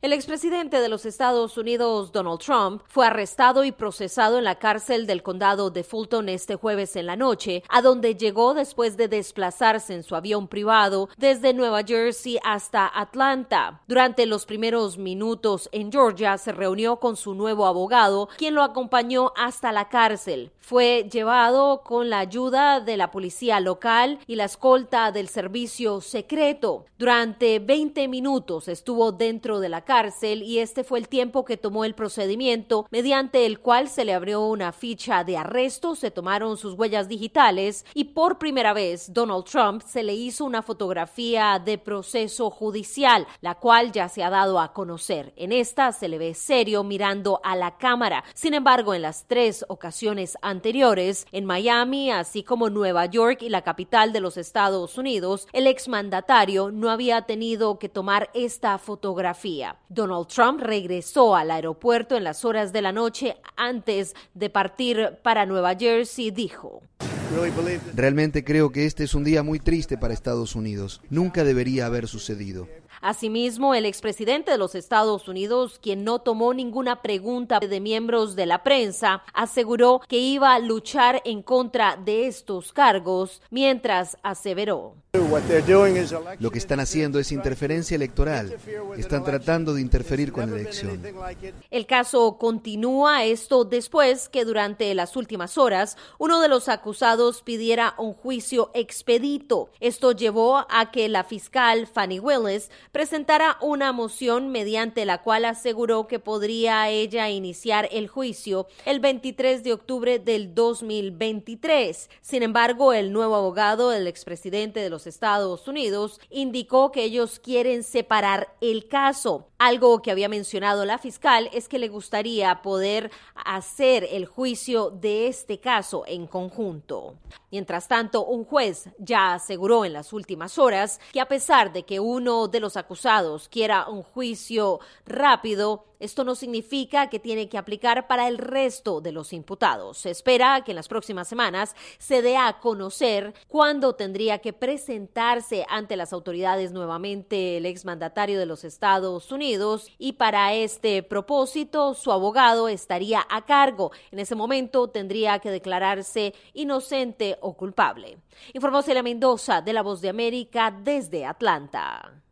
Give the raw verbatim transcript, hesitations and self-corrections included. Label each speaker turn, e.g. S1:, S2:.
S1: El expresidente de los Estados Unidos, Donald Trump, fue arrestado y procesado en la cárcel del condado de Fulton este jueves en la noche, a donde llegó después de desplazarse en su avión privado desde Nueva Jersey hasta Atlanta. Durante los primeros minutos en Georgia, se reunió con su nuevo abogado, quien lo acompañó hasta la cárcel. Fue llevado con la ayuda de la policía local y la escolta del servicio secreto. Durante veinte minutos estuvo dentro de la cárcel y este fue el tiempo que tomó el procedimiento, mediante el cual se le abrió una ficha de arresto, se tomaron sus huellas digitales y por primera vez Donald Trump se le hizo una fotografía de proceso judicial, la cual ya se ha dado a conocer. En esta se le ve serio mirando a la cámara. Sin embargo, en las tres ocasiones anteriores, en Miami, así como Nueva York y la capital de los Estados Unidos, el exmandatario no había tenido que tomar esta fotografía. Donald Trump regresó al aeropuerto en las horas de la noche antes de partir para Nueva Jersey. Dijo:
S2: Realmente creo que este es un día muy triste para Estados Unidos. Nunca debería haber sucedido.
S1: Asimismo, el expresidente de los Estados Unidos, quien no tomó ninguna pregunta de miembros de la prensa, aseguró que iba a luchar en contra de estos cargos, mientras aseveró:
S2: Lo que están haciendo es interferencia electoral. Están tratando de interferir con la elección.
S1: El caso continúa, esto después que durante las últimas horas uno de los acusados pidiera un juicio expedito. Esto llevó a que la fiscal Fani Willis presentara una moción mediante la cual aseguró que podría ella iniciar el juicio el veintitrés de octubre del dos mil veintitrés. Sin embargo, el nuevo abogado del expresidente de los Estados Unidos indicó que ellos quieren separar el caso. Algo que había mencionado la fiscal es que le gustaría poder hacer el juicio de este caso en conjunto. Mientras tanto, un juez ya aseguró en las últimas horas que a pesar de que uno de los acusados quiera un juicio rápido, esto no significa que tiene que aplicar para el resto de los imputados. Se espera que en las próximas semanas se dé a conocer cuándo tendría que presentarse ante las autoridades nuevamente el exmandatario de los Estados Unidos, y para este propósito su abogado estaría a cargo. En ese momento tendría que declararse inocente o culpable. Informó Celia Mendoza de La Voz de América desde Atlanta.